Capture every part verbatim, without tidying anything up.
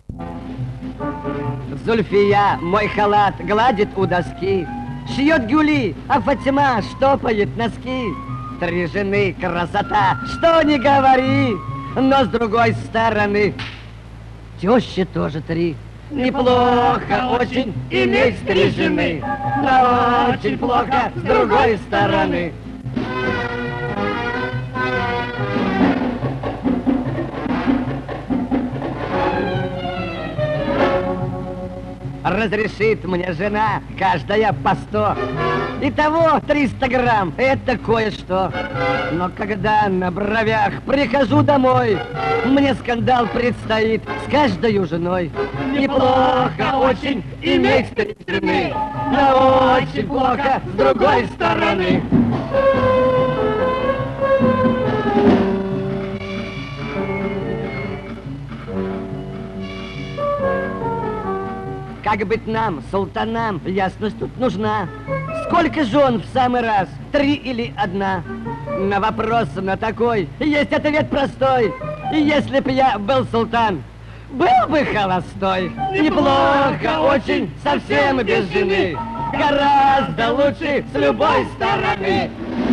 Зульфия мой халат гладит у доски, шьет гюли, а Фатима штопает носки. Три жены красота, что не говори, но с другой стороны тещи тоже три. Неплохо очень иметь три жены, но очень плохо с другой стороны. Разрешит мне жена каждая по сто. Итого триста грамм, это кое-что. Но когда на бровях прихожу домой, мне скандал предстоит с каждой женой. Неплохо очень иметь три жены, но очень плохо с другой стороны. Как быть нам, султанам, ясность тут нужна. Сколько жен в самый раз, три или одна? На вопрос на такой есть ответ простой. Если б я был султан, был бы холостой. Неплохо очень, совсем без жены, гораздо лучше с любой стороны.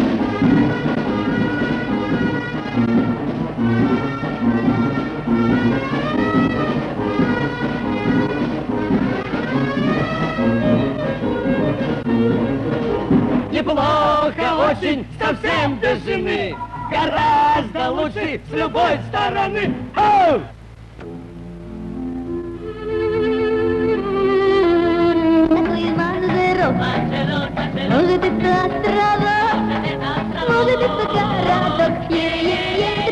Неплохо очень, совсем без жены, гораздо лучше с любой стороны. Оу! Такой манжерок, может это острова, может это городок. Е-е-е,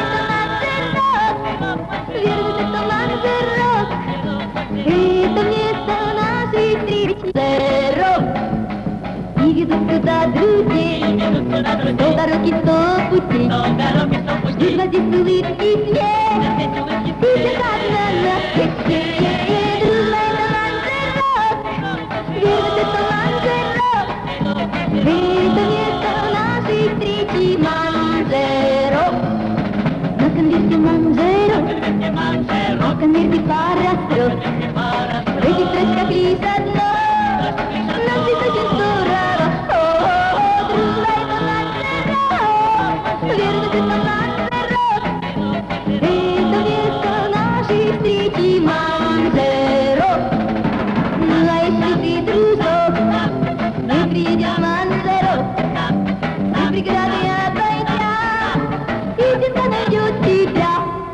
это манжерок, верно, это манжерок, это место нашей встречи. И ведут туда друзей, то дороги, то пути, ждут здесь улыбки и смех, и чеканно на всех. Дружба это манжерок, верно, это манжерок, это место нашей встречи. Манжерок, на конверте манжерок, на конверте пара строк, в этих строчках лишь одно. Нам здесь очень здорово, о-о-о, дружба это манжерок, верно, это манжерок, это место нашей встречи. Манжерок, ну а если ты дружок, мы приедем в манжерок, и преграды обойдя, истинно найдет тебя.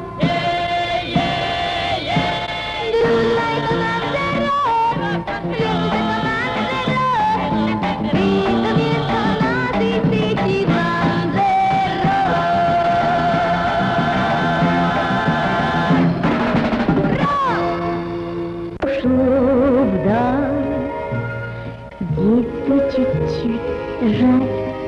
Дружба это манжерок, верно, это чуть-чуть жаль,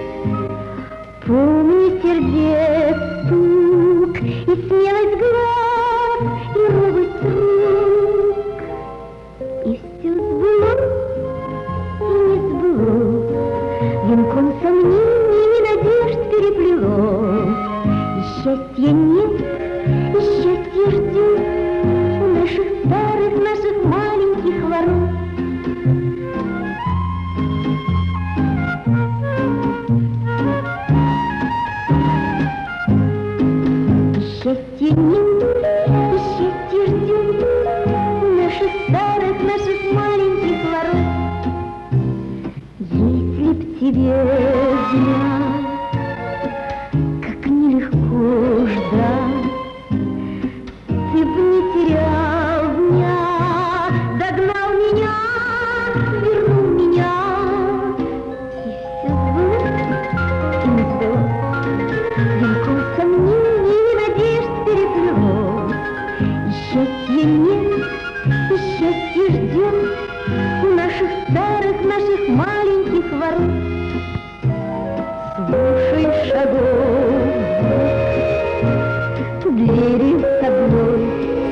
помни сердец стук, и смелость глаз, и робость рук, и все сбылось, и не сбылось, венком сомнений и надежд переплелось, и счастья нет, и счастье ждет у наших старых, наших маленьких ворот. Счастья нет, и счастье ждет наших старых, наших маленьких ворот. Если б тебе знать, как нелегко ждать, ты б не терял дня, догнал меня, вернул меня, и все сбылось, и не сбылось, венком сомнений. Счастья нет, и счастье ждет у наших старых, наших маленьких ворот. Слушай шагов звук, двери с тобой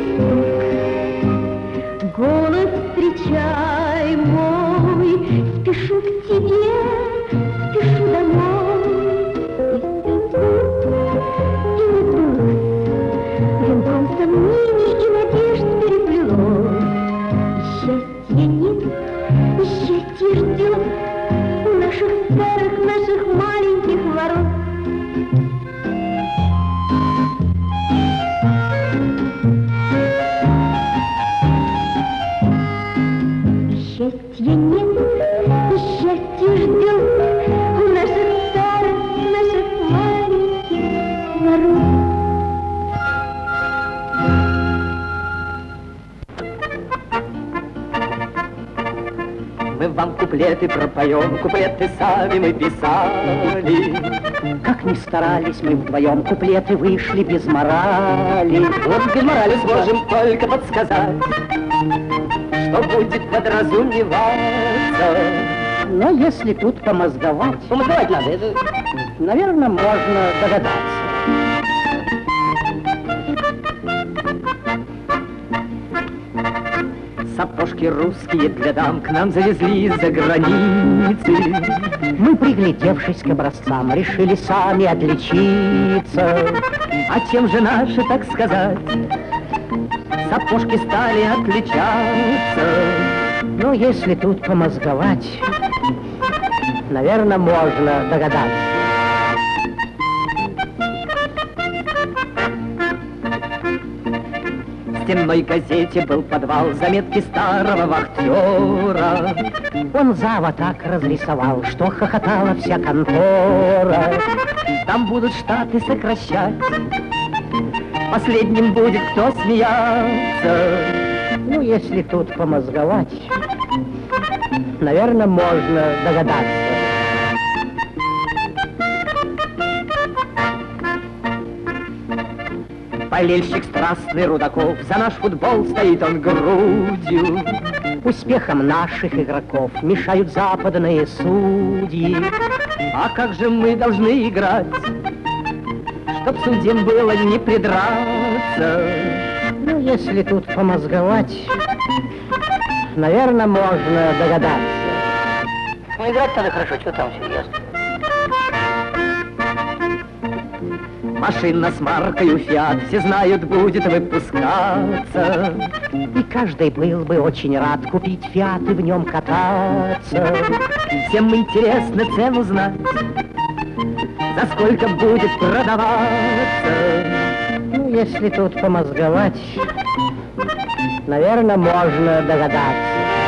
стук, голос встречай мой, спешу к тебе, спешу домой. И все сбылось, и не сбылось, венком сомнений и надежд переплелось. Мы вам куплеты пропоем, куплеты сами мы писали. Как ни старались мы вдвоем, куплеты вышли без морали. Вот без морали сможем только подсказать, что будет подразумеваться. Но если тут помозговать... Помозговать надо, это... Наверное, можно догадаться. Сапожки русские для дам к нам завезли из-за границы. Мы, приглядевшись к образцам, решили сами отличиться. А чем же наши, так сказать, сапожки стали отличаться? Но если тут помозговать, наверное, можно догадаться. В стенной газете был подвал, заметки старого вахтера. Он зава так разрисовал, что хохотала вся контора. Там будут штаты сокращать, последним будет кто смеяться. Ну, если тут помозговать, наверное, можно догадаться. Болельщик страстный Рудаков, за наш футбол стоит он грудью. Успехом наших игроков мешают западные судьи. А как же мы должны играть, чтоб судьям было не придраться? Ну, если тут помозговать, наверное, можно догадаться. Ну, играть надо хорошо, что там серьезно? Машина с маркой «Фиат», все знают, будет выпускаться. И каждый был бы очень рад купить «Фиат» и в нем кататься. Всем интересно цену знать, за сколько будет продаваться. Ну, если тут помозговать, наверное, можно догадаться.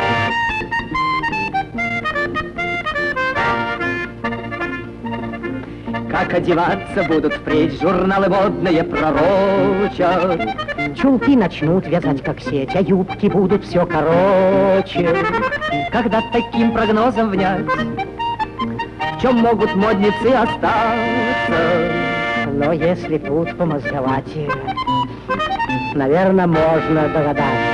Как одеваться будут впредь, журналы модные пророчат. Чулки начнут вязать как сеть, а юбки будут все короче. Когда таким прогнозом внять, в чем могут модницы остаться? Но если тут помозговать, наверное, можно догадаться.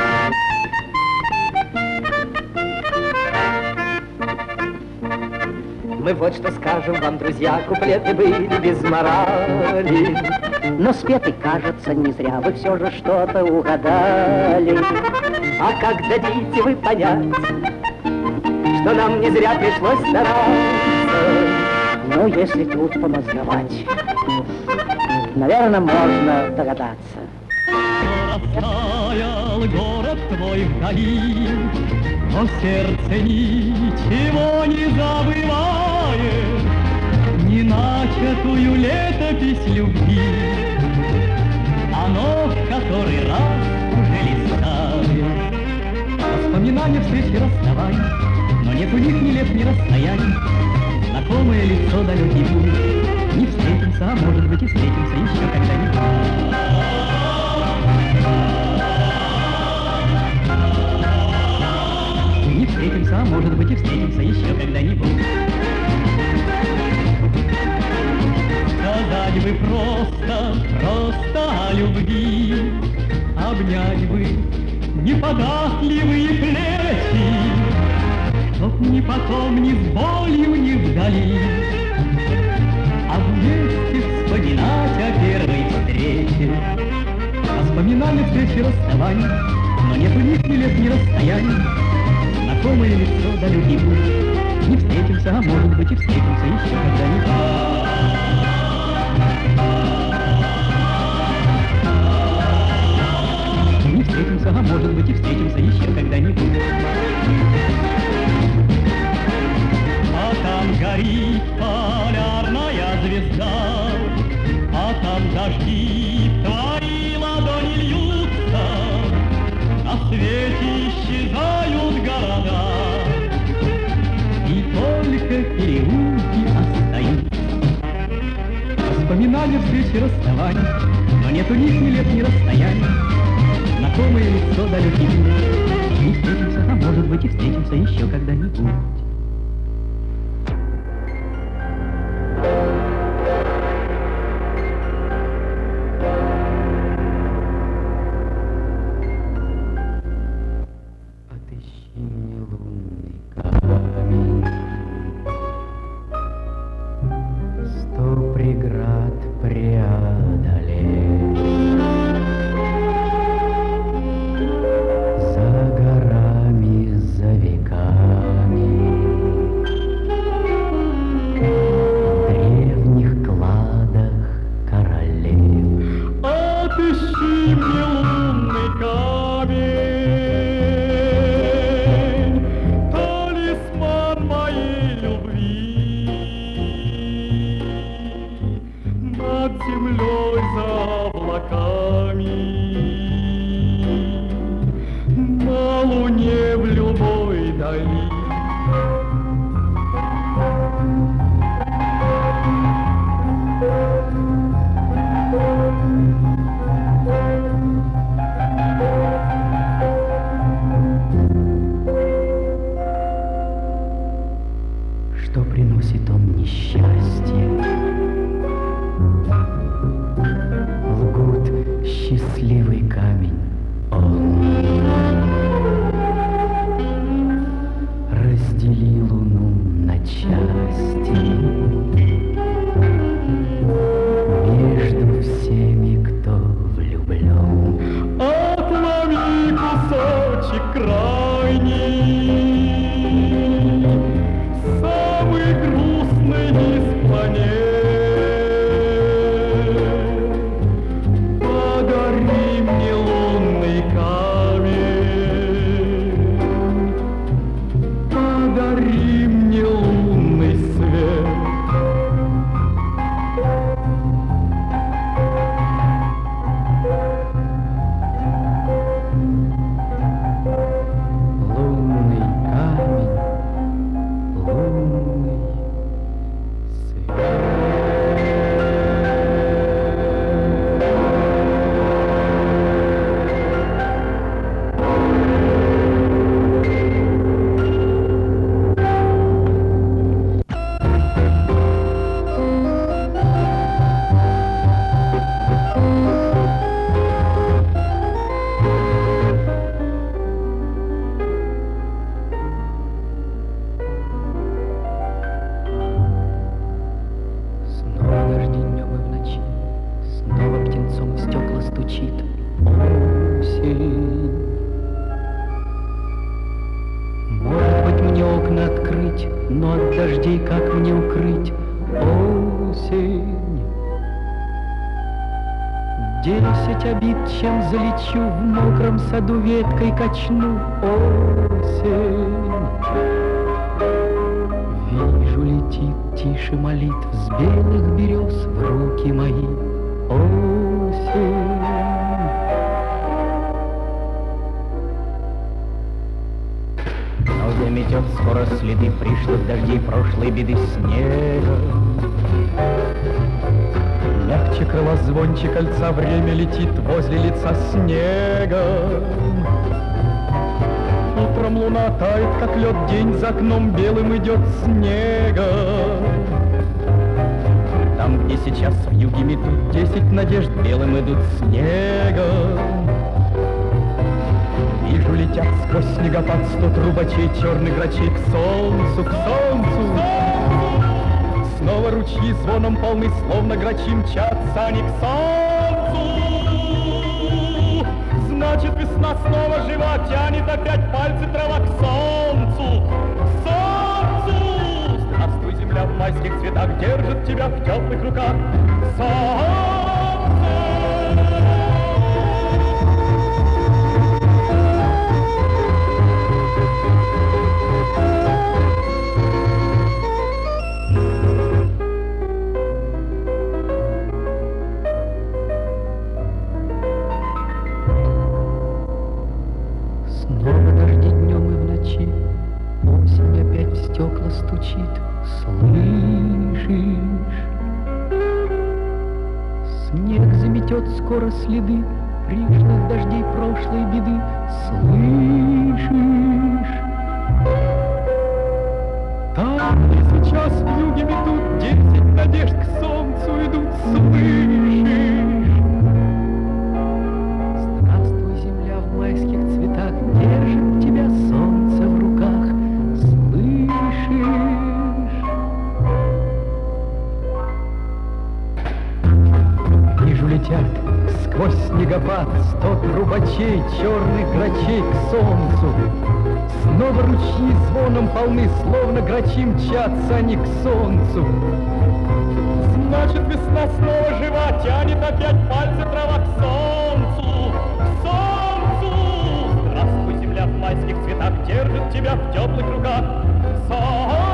Мы вот что скажем вам, друзья, куплеты были без морали. Но спеты, кажется, не зря, вы все же что-то угадали. А как дадите вы понять, что нам не зря пришлось стараться? Но если тут помозговать, наверное, можно догадаться. Растаял город твой вдали, но сердце ничего не забывает, не начатую летопись любви. Оно в который раз уже листает воспоминания встречи расставаний, но нет у них ни лет, ни расстояний. Знакомое лицо, далекий путь, не встретимся, а может быть и встретимся еще когда-нибудь. Не встретимся, а может быть и встретимся еще когда-нибудь. Сказать бы просто, просто о любви, обнять бы неподатливые плечи, чтоб ни потом, ни с болью, ни вдали, а вместе вспоминать о первой встрече. Воспоминания встречи расставаний, но нет у них ни лет, ни расстояний. Знакомое лицо, далекий путь, не встретимся, а может быть и встретимся еще когда-нибудь. Не встретимся, а может быть и встретимся еще когда-нибудь. А там горит полярная звезда, а там дожди твои ладони льются, на свете исчезают города, и только переулки остаются. Воспоминания встречи расставаний, но нет у них ни лет, ни расстояний. Знакомое лицо, далекий путь, не встретимся, а может быть и встретимся еще когда-нибудь. Что приносит он несчастье? Лгут счастливый камень он. Раздели луну на части между всеми, кто влюблен. Отломи кусочек крайний, самый грустный из планет. Подари мне лунный камень, подари мне лунный свет. Лунный камень, лунный свет. Снова дожди днем и в ночи, снова птенцом в стекла стучит осень. Может быть, мне окна открыть, но от дождей как мне укрыть осень? Десять обид, чем залечу, в мокром саду веткой качну осень. Вижу, летит тише молитв с белых берез в руки мои осень. Но заметет скоро следы пришлых дождей прошлой беды снега. Мягче крыла звонче кольца, время летит возле лица снега. Утром луна тает, как лед, день за окном белым идет снега. Там, где сейчас в юге метут десять надежд, белым идут снега. Вижу, летят сквозь снегопад сто трубачей, черных грачей к солнцу, к солнцу. Снова ручьи звоном полны, словно грачи мчатся они к солнцу. Значит, весна снова жива, тянет опять пальцы трава к солнцу, к солнцу. Здравствуй, земля в майских цветах, держит тебя в теплых руках солнце. Снова дожди днем и в ночи, осень опять в стекла стучит. Слышишь? Снег заметет скоро следы пришлых дождей прошлой беды. Слышишь? лучей черных грачей к солнцу. Снова ручьи звоном полны, словно грачи мчатся они к солнцу. Значит, весна снова жива, тянет опять пальцы трава к солнцу, к солнцу. Здравствуй, земля в майских цветах, держит тебя в теплых руках. Солнце.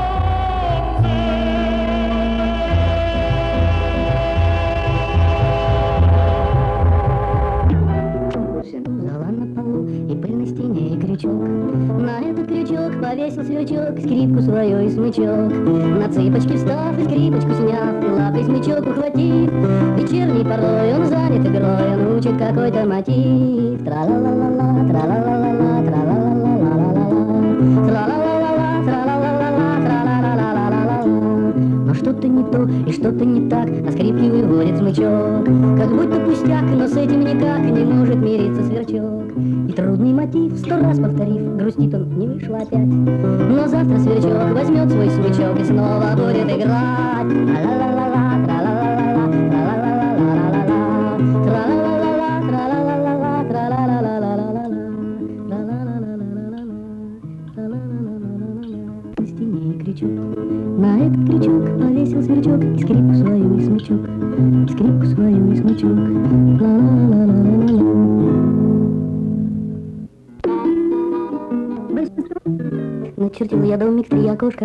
И пыль на стене, и крючок. На этот крючок повесил свечок, скрипку свою и смычок. На цыпочки встав и скрипочку сняв, и лапой смычок ухватив. Вечерний порой он занят игрой, он учит какой-то мотив. Тра-ла-ла-ла-ла, тра-ла-ла-ла-ла, тра-ла-ла-ла-ла-ла-ла, тра-ла-ла-ла-ла, тра-ла-ла-ла-ла, тра-ла-ла-ла-ла-ла-ла. Но что-то не то и что-то не так, а скрипки выводит смычок. Как будто пустяк, но с этим никак не может мириться сверчок. И трудный мотив, сто раз повторив, грустит он, не вышло опять. Но завтра сверчок возьмет свой смычок и снова будет играть. Тра-ла-ла-ла-ла, тра-ла-ла-ла-ла, тра-ла-ла-ла-ла-ла-ла, тра-ла-ла-ла-ла, тра-ла-ла-ла-ла-ла-ла, тра-ла-ла-ла-ла-ла-ла. На стене крючок, на этот крючок повесил сверчок и скрипку свою и смычок, и скрипку свою и смычок. Ла-ла-ла-ла-ла-ла. Начертил я домик, три окошка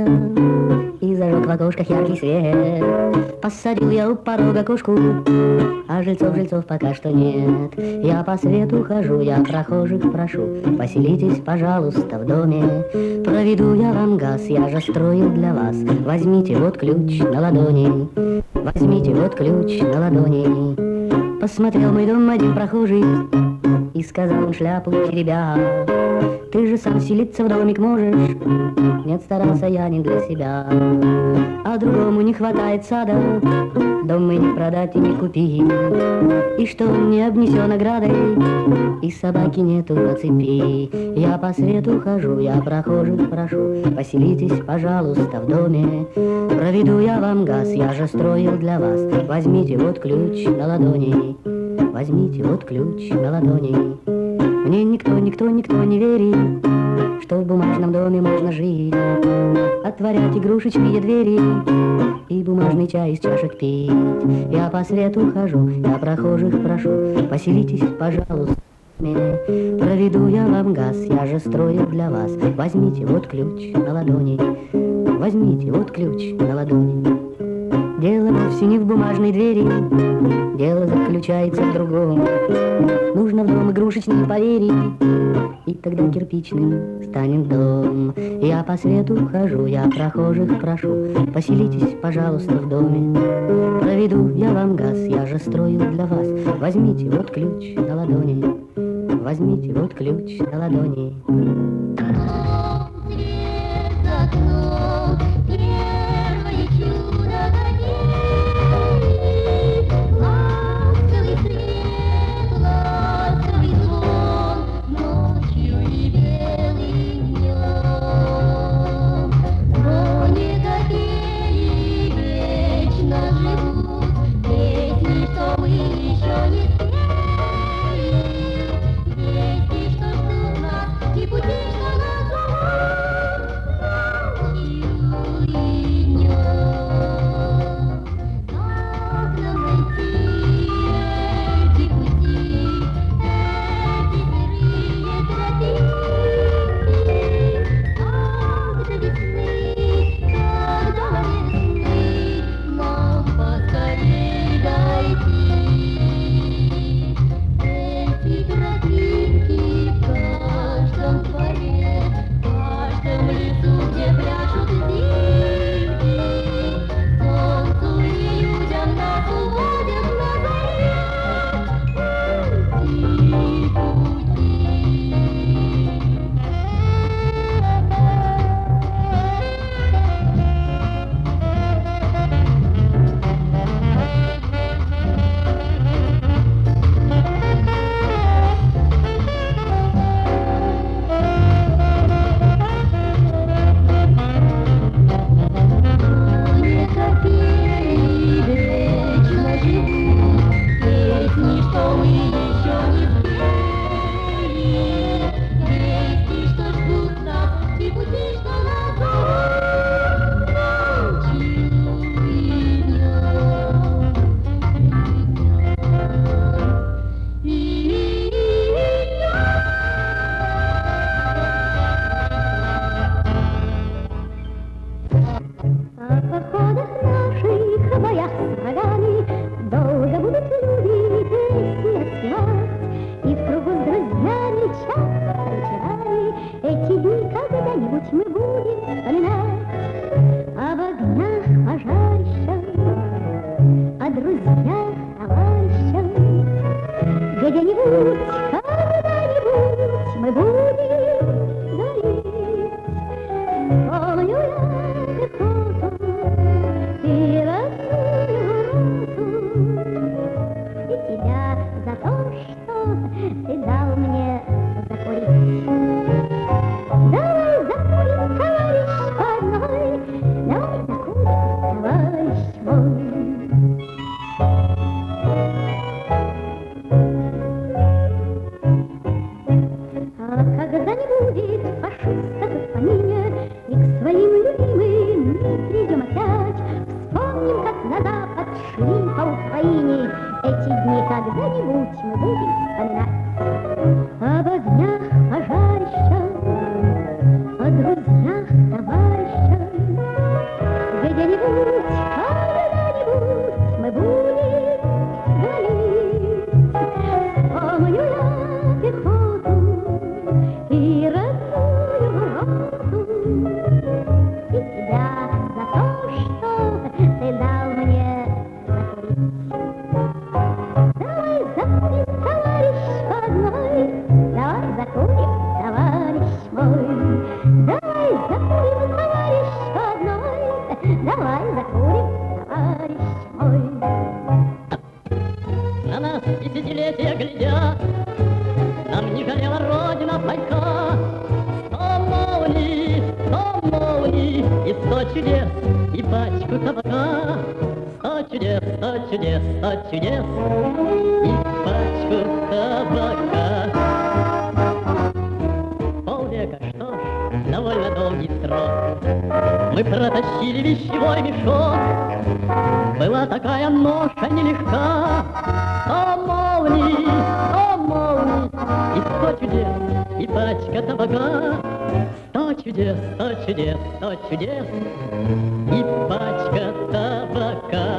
и зажег в окошках яркий свет. Посадил я у порога кошку, а жильцов-жильцов пока что нет. Я по свету хожу, я прохожих прошу, поселитесь, пожалуйста, в доме. Проведу я вам газ, я же строил для вас. Возьмите вот ключ на ладони, возьмите вот ключ на ладони. Посмотрел мой дом один прохожий и сказал он шляпу теребя: ты же сам селиться в домик можешь. Нет, старался я не для себя, а другому не хватает сада. Дом мы не продать и не купить, и что он не обнесен оградой, и собаки нету на цепи. Я по свету хожу, я прохожих прошу, поселитесь, пожалуйста, в доме. Проведу я вам газ, я же строил для вас. Возьмите вот ключ на ладони, возьмите вот ключ на ладони. Мне никто, никто, никто не верит, что в бумажном доме можно жить, отворять игрушечные двери и бумажный чай из чашек пить. Я по свету хожу, я прохожих прошу, поселитесь, пожалуйста. Проведу я вам газ, я же строил для вас. Возьмите вот ключ на ладони, возьмите вот ключ на ладони. Дело вовсе не в бумажной двери, дело заключается в другом. Нужно в дом игрушечный поверить, и тогда кирпичным станет дом. Я по свету хожу, я прохожих прошу, поселитесь, пожалуйста, в доме. Проведу я вам газ, я же строил для вас. Возьмите вот ключ на ладони, возьмите вот ключ на ладони. И мы будем гореть. Помню я пехоту и родную роту, и тебя за то, что ты дал мне закурить. Давай закурим, товарищ родной, давай закурим, товарищ мой. А когда не будет фашистов в помине, и к своим любимым мы придем опять, вспомним, как на запад шли по Украине. Эти дни когда-нибудь мы будем вспоминать. Об огнях пожарищах, о друзьях, товарищах, где-нибудь, когда-нибудь мы будем говорить. Помню я пехоту и родную роту, и тебя за то, что ты дал мне закурить. Давай закурим, товарищ родной, давай закурим, товарищ мой. Давай закурим, товарищ родной, давай закурим, товарищ мой. На нас десятилетия глядя, нам не жалела Родина пайка. Сто молний, сто молний и сто чудес, и пачку табака. Сто чудес, сто чудес, сто чудес, и пачку табака. Полвека, что ж, довольно долгий срок. Мы протащили вещевой мешок. Была такая ноша нелегка. Сто молний, сто молний, и сто чудес, и пачка табака. Сто чудес, сто чудес, сто чудес, и пачка табака.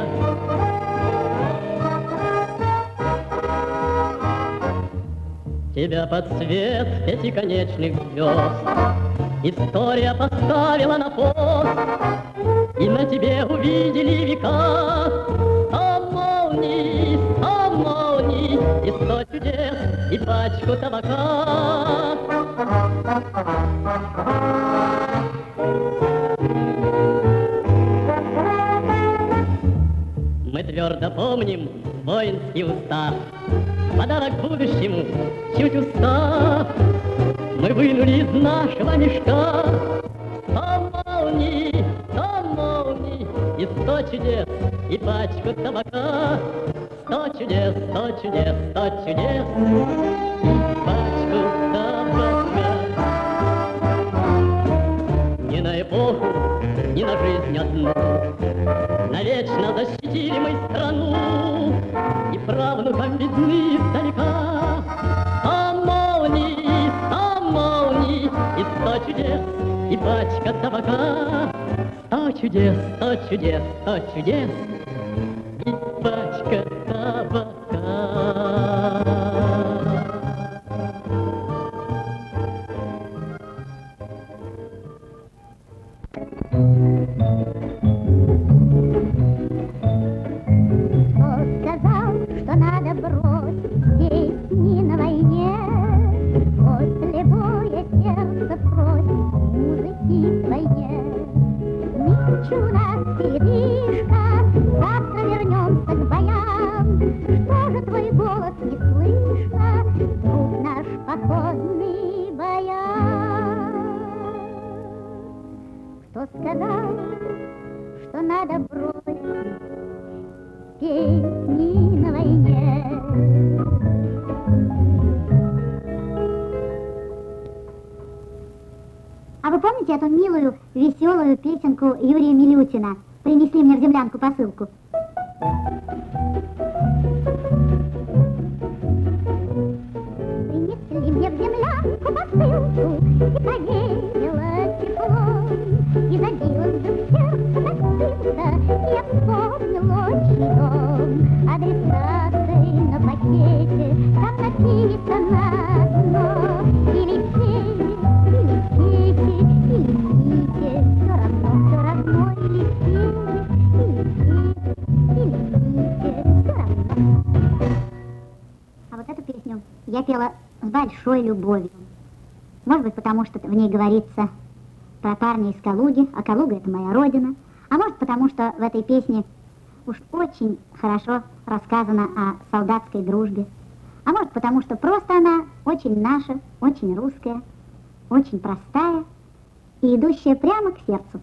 Тебя под свет пятиконечных звезд история поставила на пост, и на тебе увидели века. Сто молний, сто молний, и сто чудес, и пачку табака. Мы твердо помним воинский устав, подарок будущему чуть устав. Мы вынули из нашего мешка сто молний, сто молний, и сто чудес, и пачку табака. Сто чудес, сто чудес, сто чудес, и пачку табака. Ни на эпоху, ни на жизнь одну навечно защитили мы страну, и правнукам видны издалека сто молний, сто молний, и сто чудес, и пачка табака. Сто чудес, сто чудес, сто чудес, и пачка табака. А вы помните эту милую, веселую песенку Юрия Милютина «Принесли мне в землянку посылку»? Принесли мне в землянку посылку, и поверила теплом, и забилось вдруг сердце так сильно, и я вспомнил отчий дом. Адресацией на пакете там написано одно: и летели, и летите, и летите, все равно, все равно, и летели, и летите, и летите, все равно. А вот эту песню я пела с большой любовью. Может быть, потому что в ней говорится про парня из Калуги, а Калуга — это моя родина. А может, потому что в этой песне уж очень хорошо рассказано о солдатской дружбе. А может, потому что просто она очень наша, очень русская, очень простая и идущая прямо к сердцу.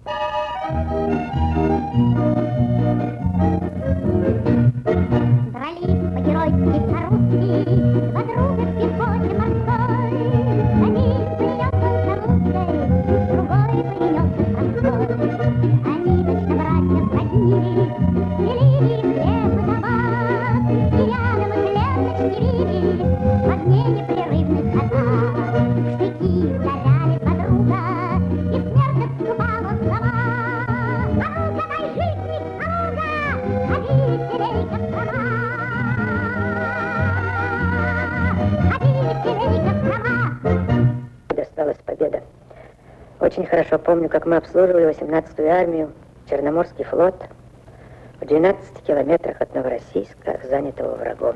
Дрались по-геройски по-русски два друга в пехоте морской. Один принес луской, другой принес простой. Они точно братья сроднились, делили хлеб и табак, и рядом их лет сочтились в огне непрерывных атак. Штыки ударяли подруга, и смерть отступала сама. А ну-ка, дай жизни, а ну-ка, ходи веселей, как сама. Ходи веселей, как сама. Досталась победа. Очень хорошо помню, как мы обслуживали восемнадцатую армию, Черноморский флот, в двенадцати километрах от Новороссийска, занятого врагом.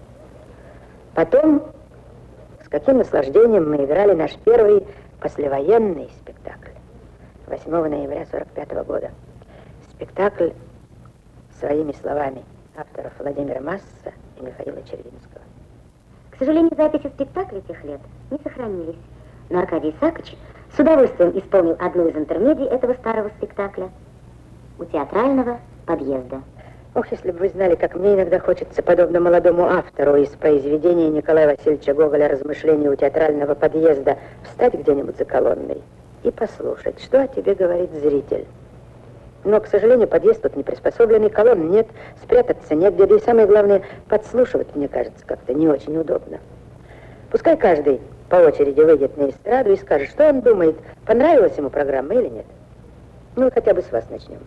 Потом, с каким наслаждением мы играли наш первый послевоенный спектакль восьмого ноября сорок пятого года. Спектакль своими словами авторов Владимира Масса и Михаила Червинского. К сожалению, записи спектаклей тех лет не сохранились, но Аркадий Исаакович с удовольствием исполнил одну из интермедий этого старого спектакля у театрального подъезда. Ох, если бы вы знали, как мне иногда хочется, подобно молодому автору из произведения Николая Васильевича Гоголя «Размышления у театрального подъезда», встать где-нибудь за колонной и послушать, что о тебе говорит зритель. Но, к сожалению, подъезд тут не приспособленный, колонн нет, спрятаться негде, да и самое главное, подслушивать, мне кажется, как-то не очень удобно. Пускай каждый по очереди выйдет на эстраду и скажет, что он думает, понравилась ему программа или нет. Ну, хотя бы с вас начнем.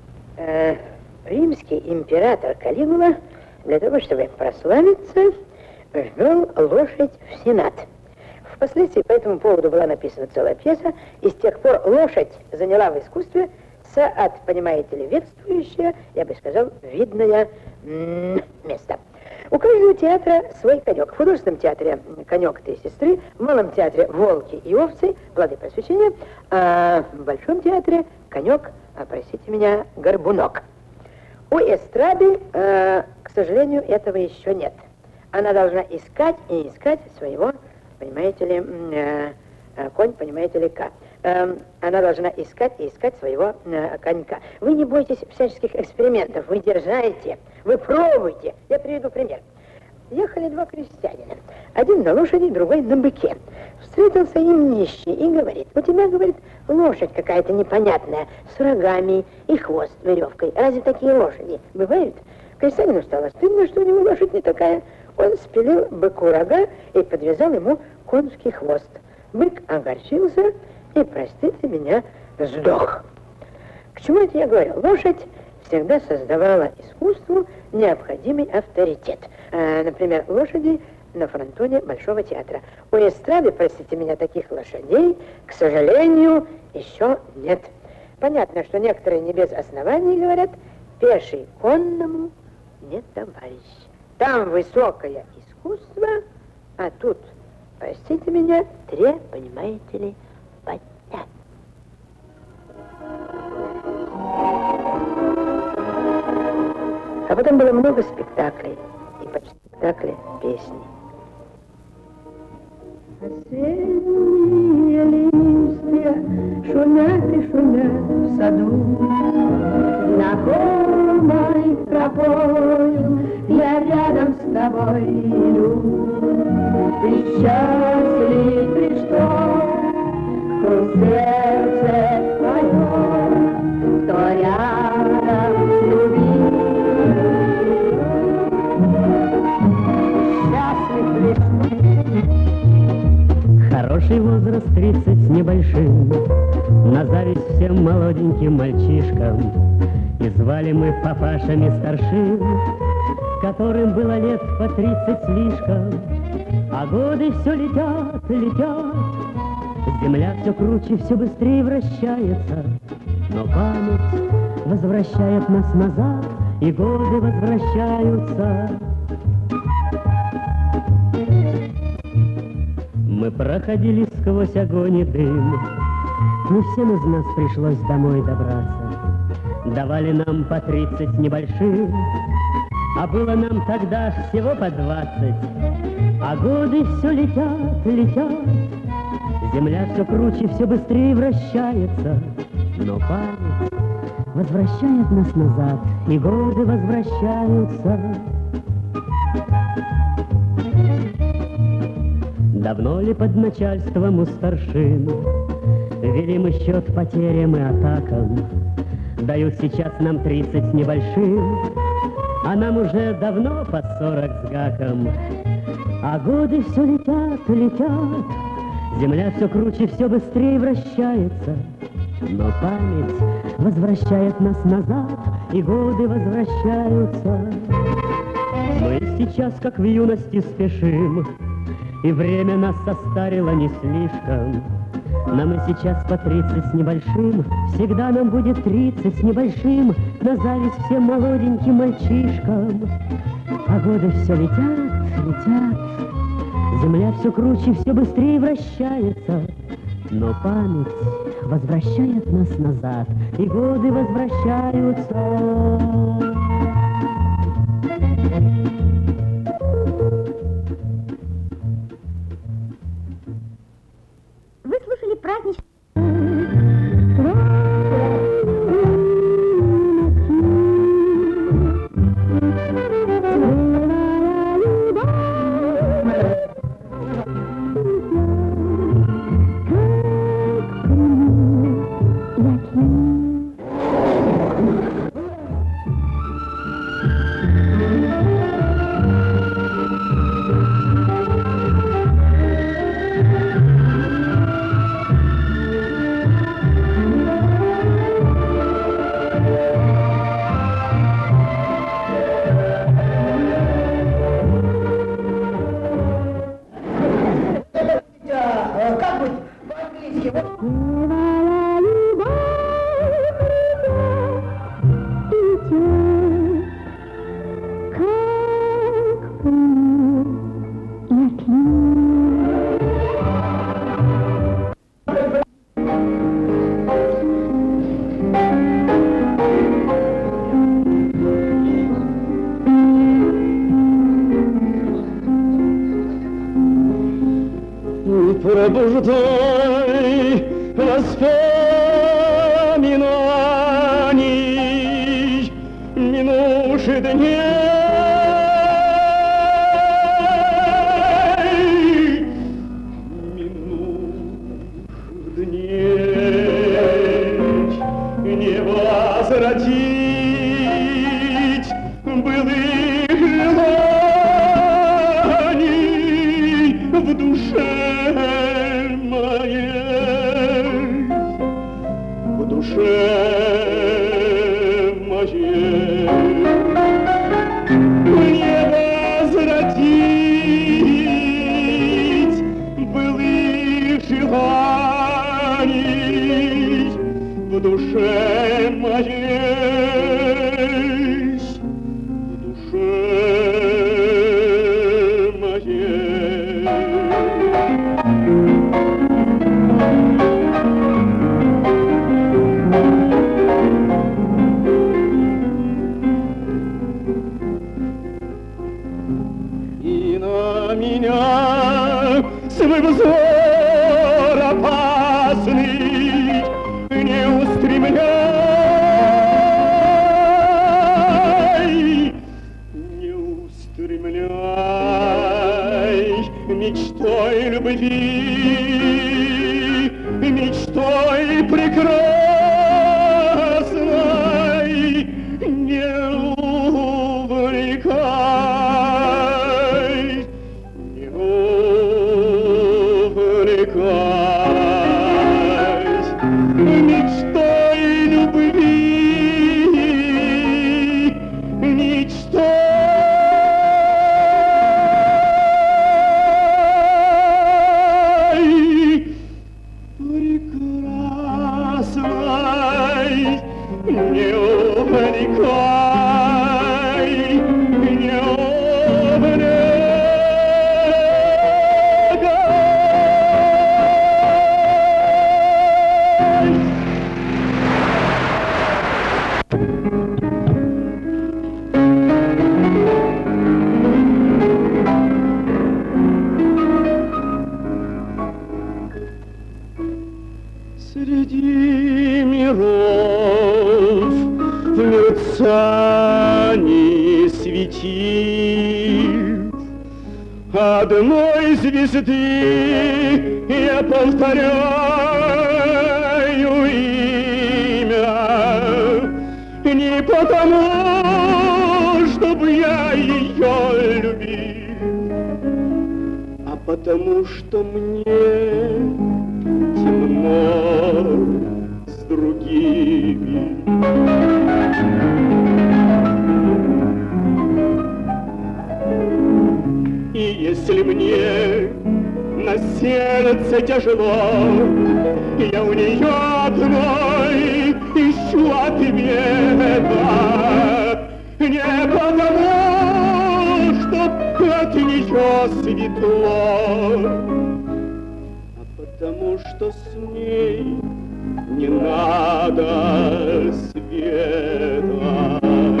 Э, римский император Калигула для того, чтобы прославиться, ввел лошадь в Сенат. Впоследствии по этому поводу была написана целая пьеса, и с тех пор лошадь заняла в искусстве от, понимаете ли, ведствующее, я бы сказал, видное м- место. У каждого театра свой конек. В художественном театре конек три сестры, в малом театре волки и овцы, плоды просвещения, а в большом театре конек, а, простите меня, горбунок. У эстрады, а, к сожалению, этого еще нет. Она должна искать и искать своего, понимаете ли, а, конь, понимаете ли, ка. А, она должна искать и искать своего а, конька. Вы не бойтесь всяческих экспериментов, вы дерзайте, вы пробуйте. Я приведу пример. Ехали два крестьянина. Один на лошади, другой на быке. Встретился им нищий и говорит: у тебя, говорит, лошадь какая-то непонятная, с рогами и хвост веревкой. Разве такие лошади бывают? Крестьянину стало стыдно, что у него лошадь не такая. Он спилил быку рога и подвязал ему конский хвост. Бык огорчился и, простите меня, сдох. К чему это я говорю? Лошадь всегда создавала искусству необходимый авторитет. А, например, лошади на фронтоне Большого театра. У эстрады, простите меня, таких лошадей, к сожалению, еще нет. Понятно, что некоторые не без оснований говорят: пеший конному не товарищ. Там высокое искусство, а тут, простите меня, тре, понимаете ли, поднять. А потом было много спектаклей, и под спектакли песни. Осенние листья шумят и шумят в саду. Знакомой тропою я рядом с тобой иду. Ты счастлив ли, что в сердце твоем, кто рядом любит? Счастлив ли, что... Хороший возраст тридцать с небольшим, на зависть всем молоденьким мальчишкам. И звали мы папашами старшим, которым было лет по тридцать слишком. А годы все летят, летят, земля все круче, все быстрее вращается. Но память возвращает нас назад, и годы возвращаются. Мы проходили сквозь огонь и дым. Не всем из нас пришлось домой добраться. Давали нам по тридцать небольшим, а было нам тогда всего по двадцать. А годы все летят, летят, земля все круче, все быстрее вращается. Но память возвращает нас назад, и годы возвращаются. Давно ли под начальством у старшин вели мы счет потерям и атакам? Дают сейчас нам тридцать с небольшим, а нам уже давно под сорок с гаком. А годы все летят, летят, земля все круче, все быстрее вращается. Но память возвращает нас назад, и годы возвращаются. Мы сейчас, как в юности, спешим, и время нас состарило не слишком. Нам и сейчас по тридцать с небольшим, всегда нам будет тридцать с небольшим, на зависть всем молоденьким мальчишкам. А годы все летят, летят, земля все круче, все быстрее вращается. Но память возвращает нас назад, и годы возвращаются. Вы слушали праздничный... Пробуждай воспоминаний минувших дней, минувших дней, не возвратить былых желаний в душе. В душе моей не возвратить былых желаний в душе моей, в душе моей. Меня свой взор опасный не устремляй, не устремляй мечтой любви, мечтой прекрасной, не увлекай. Мечтой любви, мечтой прекрасной, не увлекай, не увлекай. Среди миров в мерцании светил одной звезды я повторяю имя не потому, чтобы я ее любил, а потому, что мне темно с другими. И если мне на сердце тяжело, я у нее одной ищу ответа. Не потому, что от нее светло, а потому, что с ней не надо света.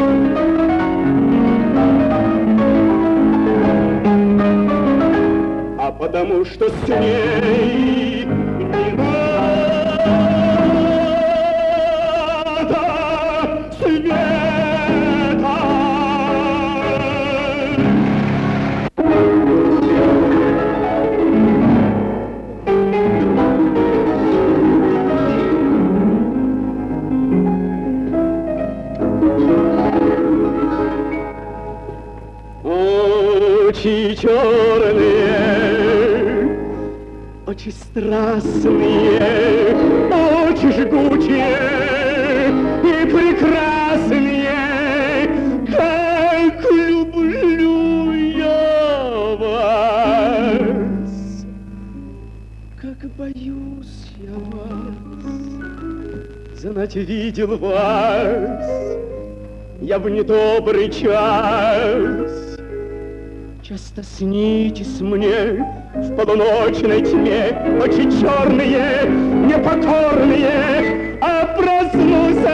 А потому что с ней не надо света. Очи черные, очи страстные, очи жгучие и прекрасные, как люблю я вас, как боюсь я вас, знать видел вас я в недобрый час. Часто снитесь мне в полуночной тьме очи черные, непокорные, а проснусь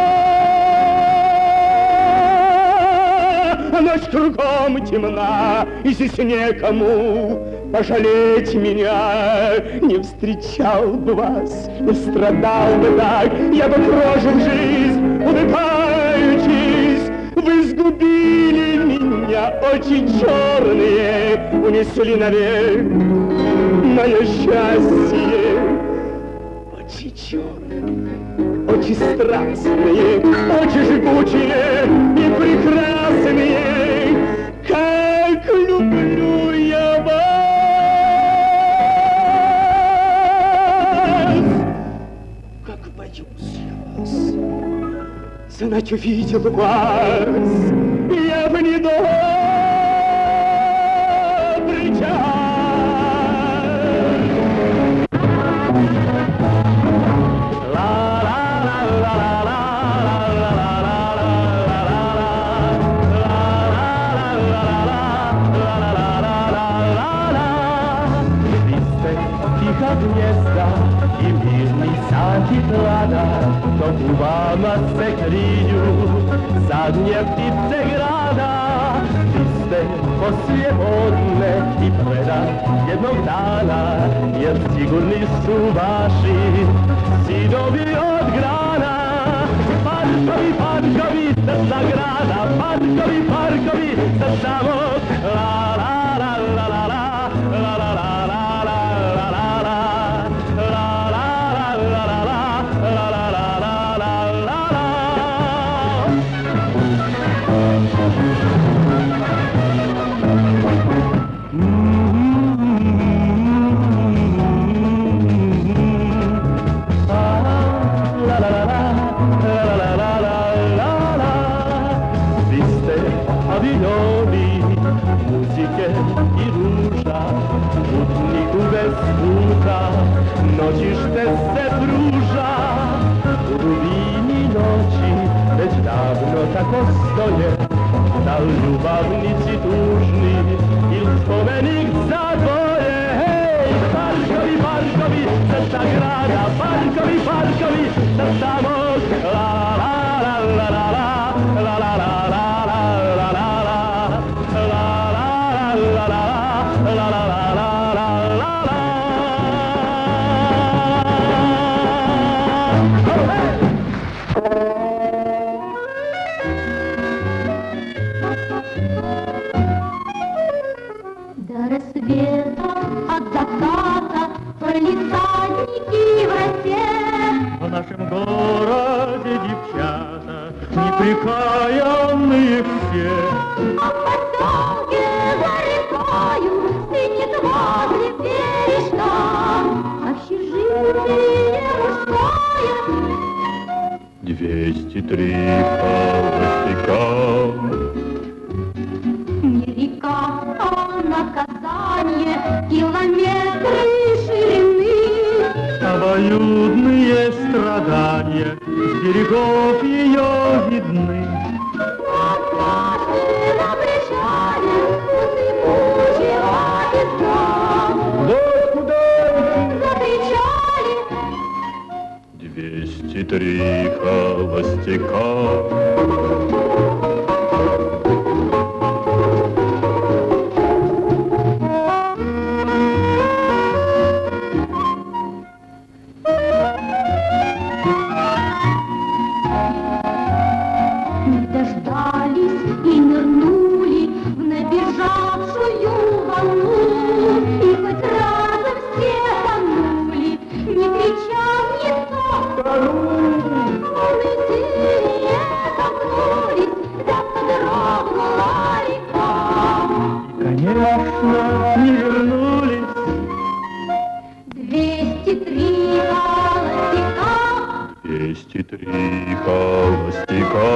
я. Ночь кругом темна, и здесь некому пожалеть меня. Не встречал бы вас, не страдал бы так, я бы прожил жизнь, улыбаючись. Вы сгубили меня, очи черные, унесли навек мое счастье. Очи черные, очи страстные, очи жгучие и прекрасные, как люблю я вас, как боюсь я вас. Знать увидел вас я в недобрый час. Тихо гнезда и мирный сад и плана, то кубана се крiju, zadnje ptice grada. Vi ste poslije podne i predan jednog dana, jer sigurni su vaši sidovi od grana. Parkovi, parkovi sa zagrada, parkovi, parkovi sa samog la la la la la la la la la. Noćište se pruža, u dubini noći, već davno tako stoje, da ljubavnici tužni il spomenik za dvoje. Hej, parkovi, parkovi, sa sagrada, parkovi, parkovi, sa samog la la la la la la la la la la la la la la la la la. неприкаянные все. А в поселке за рекою стынет возле бережка общежитие мужское. Двести три холостяка. Не река, а наказание, километры ширины. Обоюдные страдания с берегов ее видны. От каждого причале зыбучего песка. Вот куда Закричали двести три холостяка. не дождались и нырнули в набежавшую волну. И хоть разом все тонули, не крича никто. Волны синие сомкнулись, да подрогнула река. Конечно, не вернулись. Двести три холостяка. Двести три холостяка.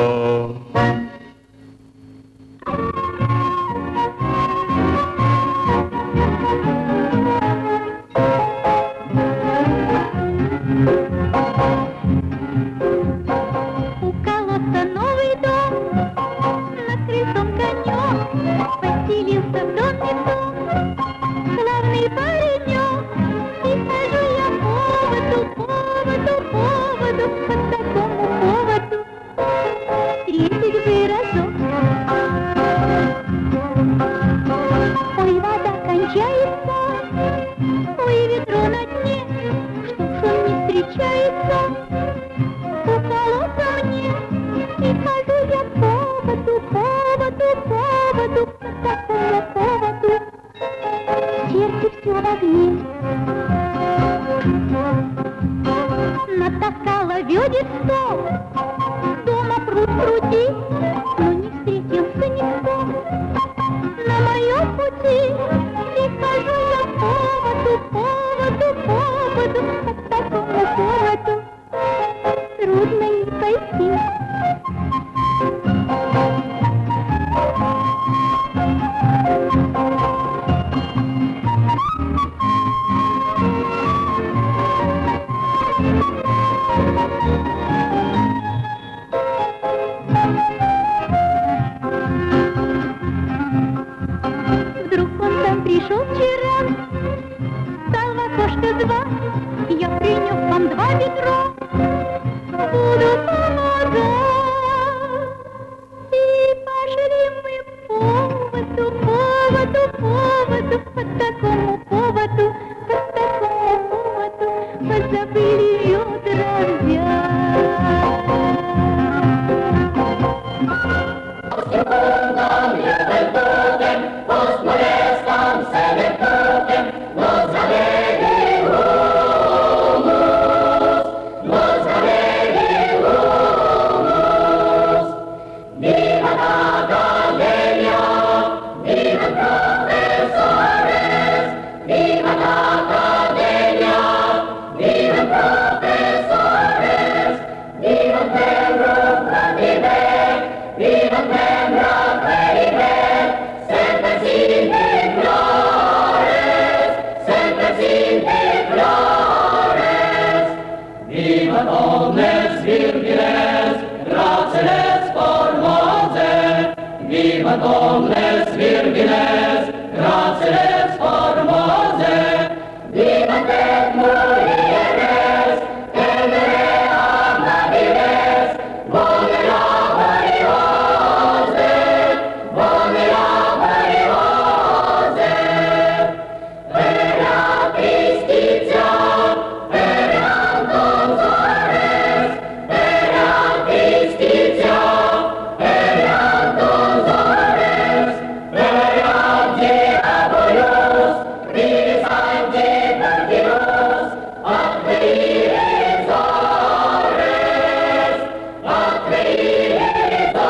У колодца новый дом, над крыльцом конек, постелился в доме дом, славный паренек. И хожу я поводу, поводу, поводу, по такому поводу, встретить бы разок. Ой, вода кончается, ой, ведро на дне, что ж он не встречается? У колодца мне, и хожу я поводу, поводу, поводу, по такому поводу, сердце все в огне. Натаскала ведет стол, дома пруд пруди, но не встретился никто на моем пути. И хожу я поводу, поводу, поводу, по такому поводу, трудно не пойти. Вдруг он там пришел вчера, стал в окошко звать, я принес вам два ведра, буду помогать. И пошли мы поводу, поводу, поводу, по такому поводу, по такому поводу, позабыли ведра Atreides,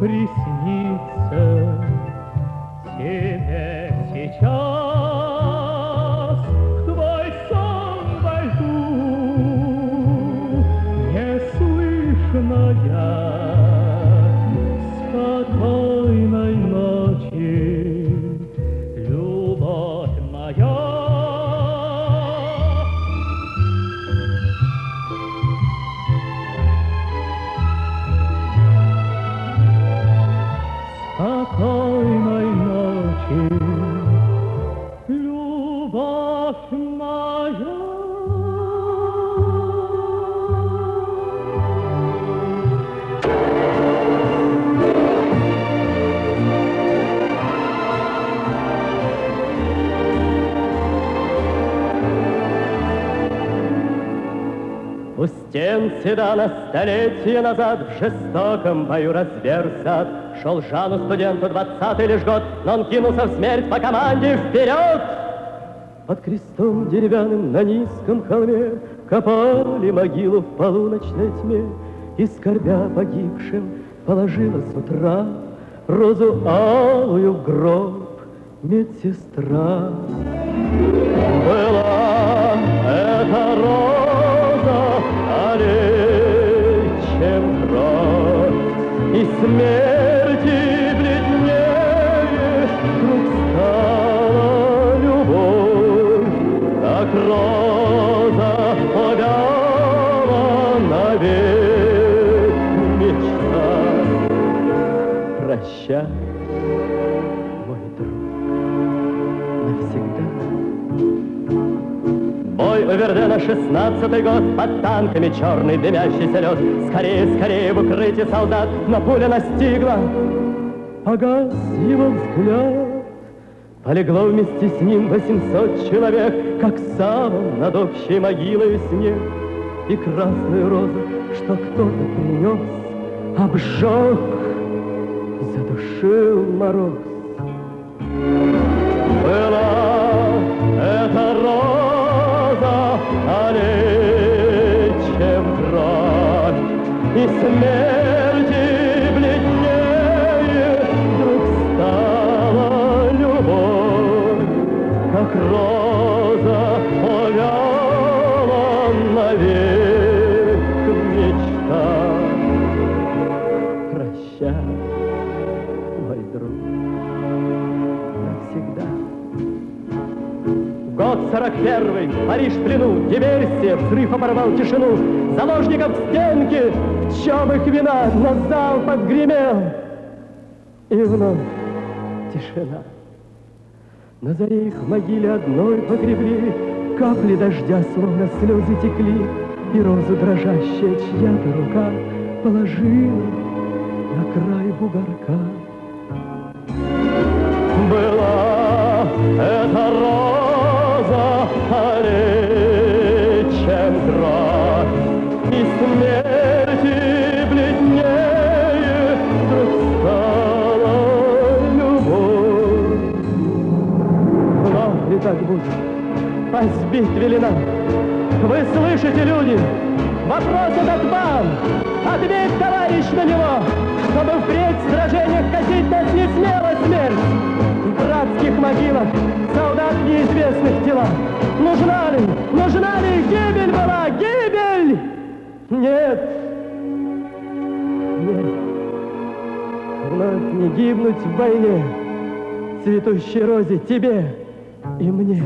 приснится тебе сейчас в твой сон войду, неслышная, спокойной ночи, любовь моя. Спокойной ночи, любовь моя. У стен седана столетия назад в жестоком бою разверся. Шел Жану студенту двадцатый лишь год, но он кинулся в смерть по команде вперед. Под крестом деревянным на низком холме копали могилу в полуночной тьме, и, скорбя погибшим, положила с утра розу алую в гроб медсестра. Была эта роза аллей, чем кровь, и смерти бледнее вдруг стала любовь, как роза увяла навек мечта. Прощай, мой друг, навсегда. Бой у Вердена, шестнадцатый год, под танками черный дымящийся лед. Скорее, скорее в укрытие солдат, но пуля настигла. Погас его взгляд. Полегло вместе с ним восемьсот человек, как саван над общей могилой снег. И красную розу, что кто-то принес, обжег, задушил мороз. Была эта роза аллей, чем кровь, и смерти бледнее вдруг стала любовь, как роза увяла навек мечта. Прощай, мой друг, навсегда. Год сорок первый, Париж в плену, диверсия, взрыв оборвал тишину. Заложников к стенке, в чем их вина, на залп отгремел. И вновь тишина. На заре их в могиле одной погребли, капли дождя, словно слезы текли, и розу дрожащая чья-то рука положила на край бугорка. Была эта роза аллей, чем кровь, и смерти бледнее вдруг стала любовь. Вновь ли так будет? Позбить велена. Вы слышите, люди? Вопрос этот вам. Ответь, товарищ, на него, чтобы впредь в сражениях косить нас не смела смерть. В братских могилах солдат неизвестных тела. Нужна ли, нужна ли гибель была, гибель? Нет, нет. Вновь не гибнуть в войне, цветущей розе тебе и мне.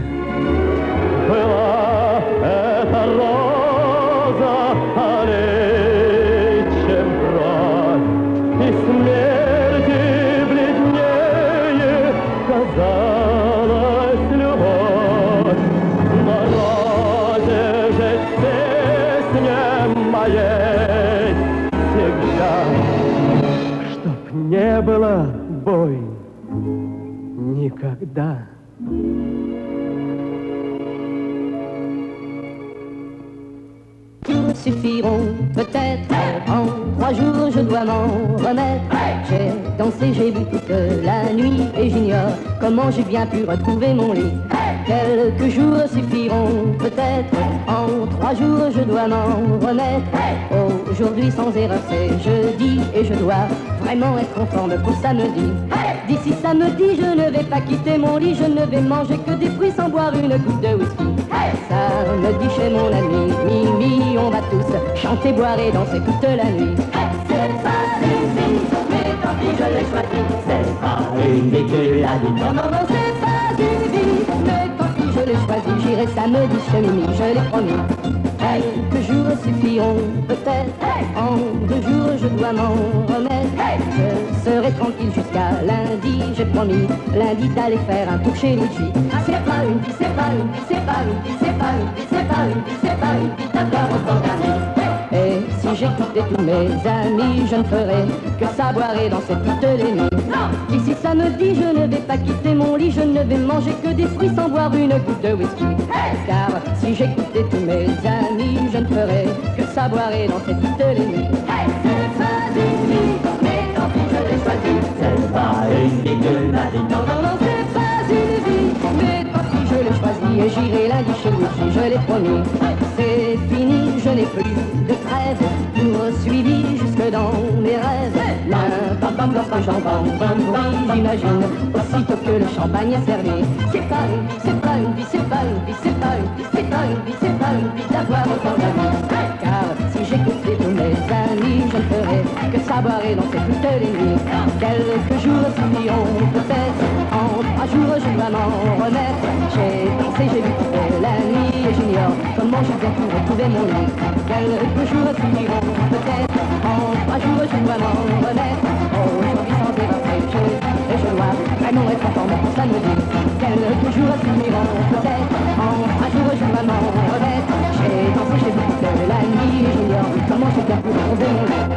Была эта роза аллей, чем кровь, и смерти бледнее казалась любовь. На розе же песня моей всегда, чтоб не было бойни никогда. Thank you. suffiront peut-être. En trois jours je dois m'en remettre. J'ai dansé, j'ai bu toute la nuit et j'ignore comment j'ai bien pu retrouver mon lit. Quelques jours suffiront peut-être. En trois jours je dois m'en remettre. Aujourd'hui sans erreur c'est jeudi et je dois vraiment être en forme pour samedi. D'ici samedi je ne vais pas quitter mon lit. Je ne vais manger que des fruits sans boire une goutte de whisky. Samedi chez mon ami Mimi, on va tous chanter, boire et danser toute la nuit. C'est pas une vie, mais tant pis je l'ai choisi. C'est pas une vie que la vie. Non, non, non, c'est pas une vie, mais tant pis je l'ai choisi. J'irai samedi chez Mimi, je l'ai promis. Quelques jours suffiront peut-être. En deux jours je dois m'en remettre. Je serai tranquille jusqu'à lundi. J'ai promis lundi d'aller faire un tour chez Luigi. C'est pas une vie, c'est pas une vie, c'est pas une vie, c'est pas une vie, c'est pas une vie, c'est pas une vie d'avoir autant d'amis. Et si j'écoutais tous mes amis, je ne ferais que savoir et danser toutes les nuits. D'ici samedi, je ne vais pas quitter mon lit. Je ne vais manger que des fruits sans boire une goutte de whisky. Car si j'écoutais tous mes amis, je ne ferais que savoir et danser toutes les nuits. C'est pas une vie, mais tant pis je l'ai choisi. C'est pas une vie que la vie. Non, non, non, c'est pas une vie, mais tant pis je l'ai choisi. Et j'irai lundi chez Luigi, je l'ai promis. C'est fini, je n'ai plus de trêve, poursuivi jusque dans mes rêves. Bam bam lorsque j'entends bam bam, j'imagine aussitôt que le champagne est servi. C'est pas une vie, c'est pas une vie, c'est pas une vie, c'est pas une vie, c'est pas une vie, c'est pas une vie d'avoir autant d'amis. Car si j'écoutais tous mes amis, je ne ferais que savoir et danser toutes les nuits. Quelques jours suffiront peut-être. En trois jours je dois m'en remettre. J'ai dansé, j'ai vu toute la nuit et j'ignore comment j'ai bien pu retrouver mon lit. Quelques jours suffiront peut-être. En trois jours je dois m'en remettre. Aujourd'hui sans erreur c'est jeudi et je dois vraiment être en forme pour samedi. Quelques jours suffiront peut-être. En trois jours je dois m'en remettre. J'ai dansé, j'ai vu toute la nuit et j'ignore comment j'ai bien pu retrouver mon lit.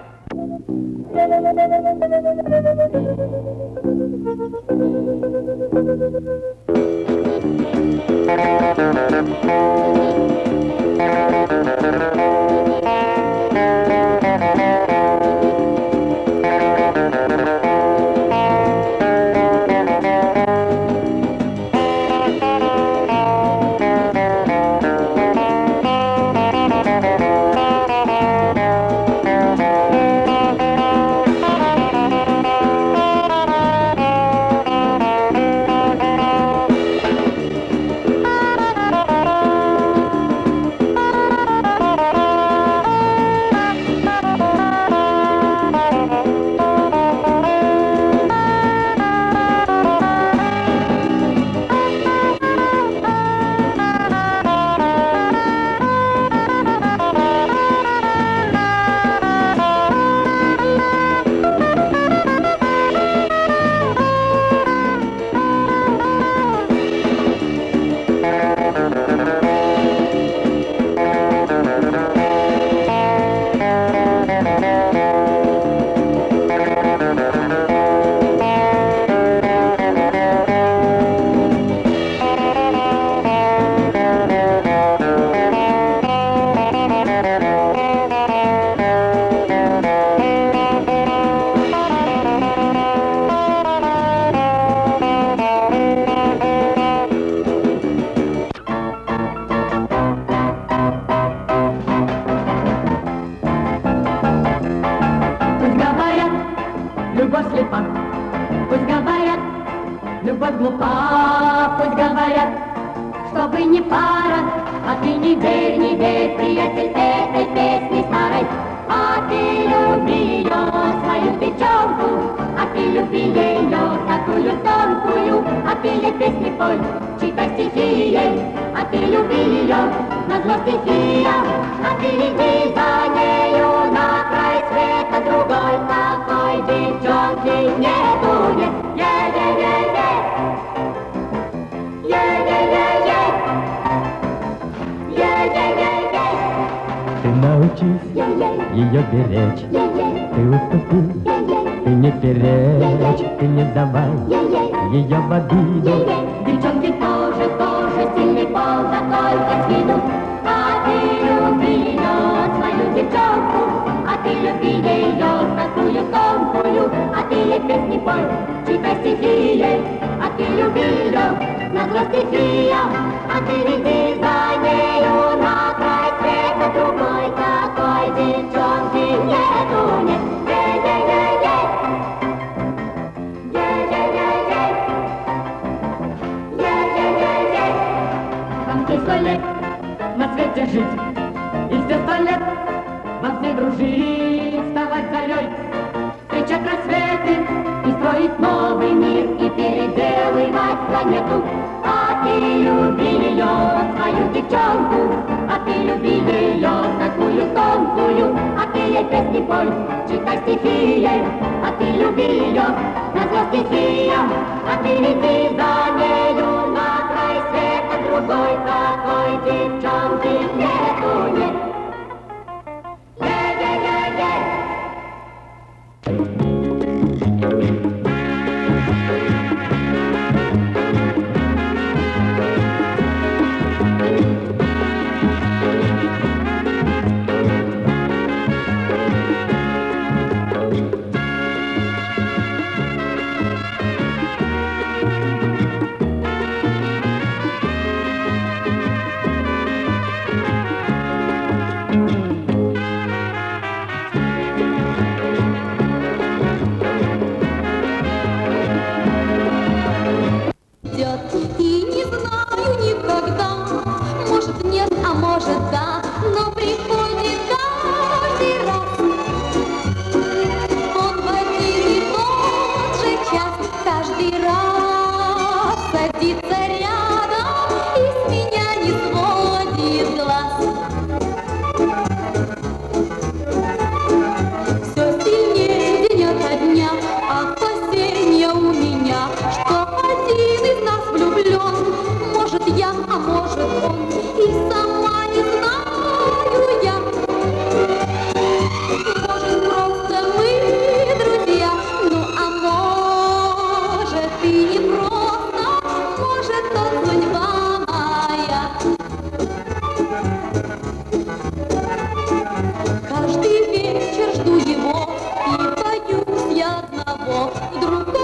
Ее беречь, ты уступи, ты не перечь, ты не давай ее в обиду. Девчонки тоже, тоже сильный пол, да только с виду, а ты люби ее. девчонку, а ты люби ее такую тонкую, а ты ей песни пой, читай стихи ей, а ты люби ее на зло стихия, а ты веди за нею на край света, другой такой девчонки нету, нет. Ей-ей-ей-ей, ей-ей-ей-ей, ей-ей-ей-ей. Вам сто лет на свете жить, и все сто лет вам с ней дружить, вставать зарей, встречать рассветы и строить новый мир, и переделывать планету. А ты люби ее, свою девчонку, а ты люби ее такую тонкую, а ты ей песни пой, читай стихи ей, а ты люби ее на зло стихия, а ты веди за нею на край света, другой такой девчонки нету, нет. И не знаю никогда, может нет, а может да, но приходит каждый раз. Он в один и тот же час каждый раз садится рядом и с меня не сводит глаз. Все сильнее день ото дня опасения у меня, что один из нас влюблен, может я, а может он, и сама не знаю я. Может просто мы друзья, ну а может и не просто, может он судьба моя. Каждый вечер жду его и боюсь я одного, вдруг